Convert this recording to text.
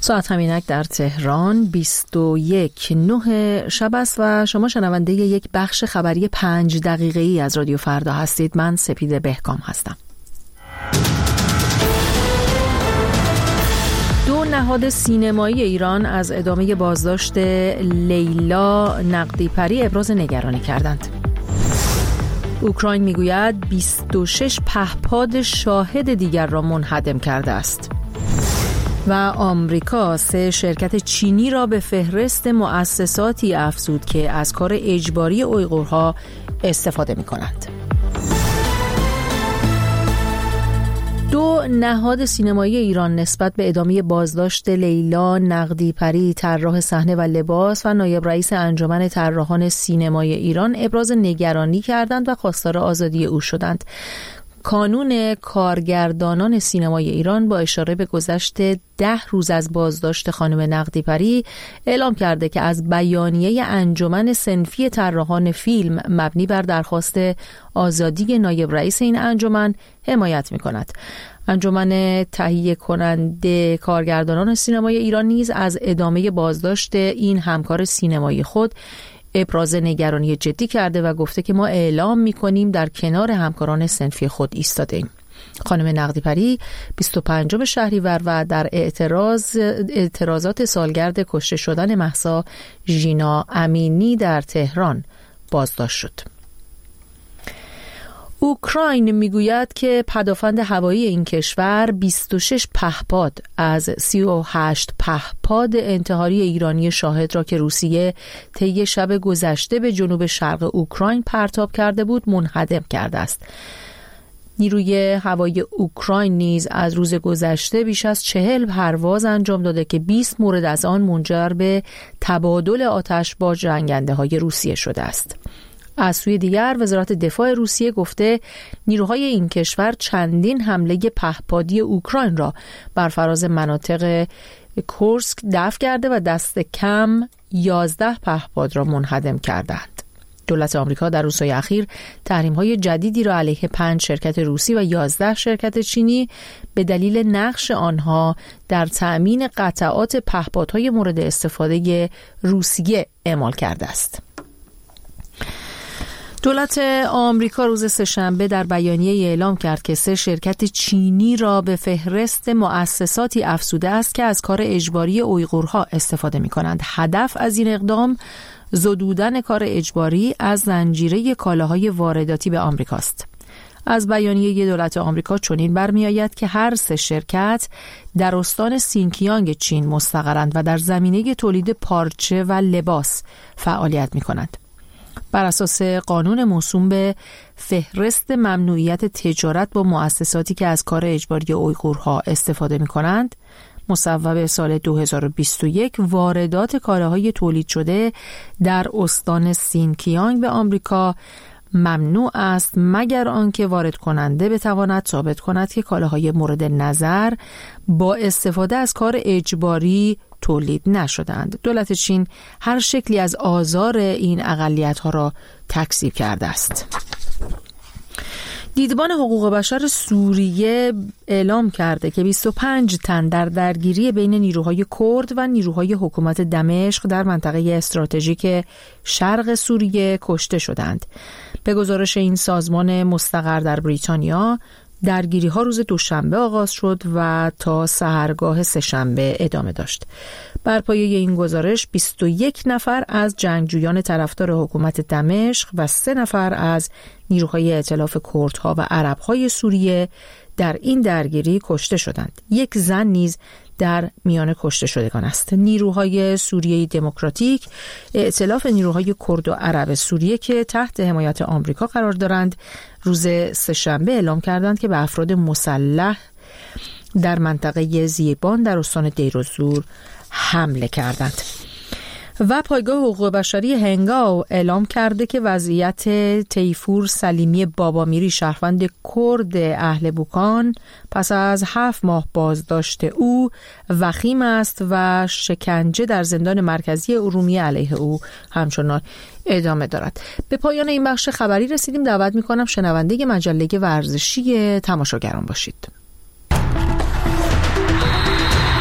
ساعت همینک در تهران 21:09 شب است و شما شنونده یک بخش خبری 5 دقیقه‌ای از رادیو فردا هستید. من سپید بهکام هستم. دو نهاد سینمایی ایران از ادامه بازداشت لیلا نقدی‌پری ابراز نگرانی کردند. اوکراین میگوید 26 پهپاد شاهد دیگر را منهدم کرده است. و آمریکا 3 شرکت چینی را به فهرست مؤسساتی افزود که از کار اجباری اویغورها استفاده می‌کنند. دو نهاد سینمایی ایران نسبت به ادامه بازداشت لیلا نقدی‌پری، طراح صحنه و لباس و نایب رئیس انجمن طراحان سینمای ایران ابراز نگرانی کردند و خواستار آزادی او شدند. کانون کارگردانان سینمای ایران با اشاره به گذشت 10 روز از بازداشت خانم نقدی‌پری اعلام کرده که از بیانیه انجمن صنفی طراحان فیلم مبنی بر درخواست آزادی نایب رئیس این انجمن حمایت می‌کند. انجمن تهیه کننده کارگردانان سینمای ایران نیز از ادامه بازداشت این همکار سینمایی خود ابراز نگرانی جدی کرده و گفته که ما اعلام می‌کنیم در کنار همکاران صنفی خود ایستاده‌ایم. خانم نقدی‌پری 25 شهریور و در اعتراضات سالگرد کشته شدن مهسا ژینا امینی در تهران بازداشت شد. اوکراین میگوید که پدافند هوایی این کشور 26 پهپاد از 38 پهپاد انتحاری ایرانی شاهد را که روسیه طی شب گذشته به جنوب شرق اوکراین پرتاب کرده بود منهدم کرده است. نیروی هوایی اوکراین نیز از روز گذشته بیش از 40 پرواز انجام داده که 20 مورد از آن منجر به تبادل آتش با جنگنده‌های روسیه شده است. از سوی دیگر وزارت دفاع روسیه گفته نیروهای این کشور چندین حمله پهپادی اوکراین را بر فراز مناطق کورسک دفع کرده و دست کم 11 پهپاد را منهدم کردند. دولت آمریکا در روزهای اخیر تحریم‌های جدیدی را علیه 5 شرکت روسی و 11 شرکت چینی به دلیل نقش آنها در تأمین قطعات پهپادهای مورد استفاده روسیه اعمال کرده است. دولت آمریکا روز سه‌شنبه در بیانیه اعلام کرد که 3 شرکت چینی را به فهرست مؤسساتی افزوده است که از کار اجباری اویغورها استفاده می‌کنند. هدف از این اقدام زدودن کار اجباری از زنجیره کالاهای وارداتی به آمریکاست. از بیانیه دولت آمریکا چنین برمی‌آید که هر 3 شرکت در استان سینکیانگ چین مستقرند و در زمینه تولید پارچه و لباس فعالیت می‌کنند. بر اساس قانون موسوم به فهرست ممنوعیت تجارت با مؤسساتی که از کار اجباری اویغورها استفاده می‌کنند، مصوب سال 2021 واردات کالاهای تولید شده در استان سینکیانگ به آمریکا ممنوع است مگر آنکه وارد کننده بتواند ثابت کند که کالاهای مورد نظر با استفاده از کار اجباری تولید نشدند. دولت چین هر شکلی از آزار این اقلیت‌ها را تکذیب کرده است. دیدبان حقوق بشر سوریه اعلام کرده که 25 تن در درگیری بین نیروهای کرد و نیروهای حکومت دمشق در منطقه استراتژیک شرق سوریه کشته شدند. به گزارش این سازمان مستقر در بریتانیا، درگیری ها روز دوشنبه آغاز شد و تا سحرگاه سه‌شنبه ادامه داشت. بر پایه این گزارش 21 نفر از جنگجویان طرفدار حکومت دمشق و 3 نفر از نیروهای ائتلاف کردها و عربهای سوریه در این درگیری کشته شدند. 1 زن نیز در میان کشته شدگان است. نیروهای سوریه دموکراتیک، ائتلاف نیروهای کرد و عرب سوریه که تحت حمایت آمریکا قرار دارند، روز سه‌شنبه اعلام کردند که به افراد مسلح در منطقه زیبان در استان دیرالزور حمله کردند. و پایگاه حقوق بشری هنگاو اعلام کرده که وضعیت تیفور سلیمی بابامیری، شهروند کرد اهل بوکان، پس از 7 ماه بازداشت او وخیم است و شکنجه در زندان مرکزی ارومیه علیه او همچنان ادامه دارد. به پایان این بخش خبری رسیدیم. دعوت می‌کنم شنونده مجله ورزشی تماشاگران باشید.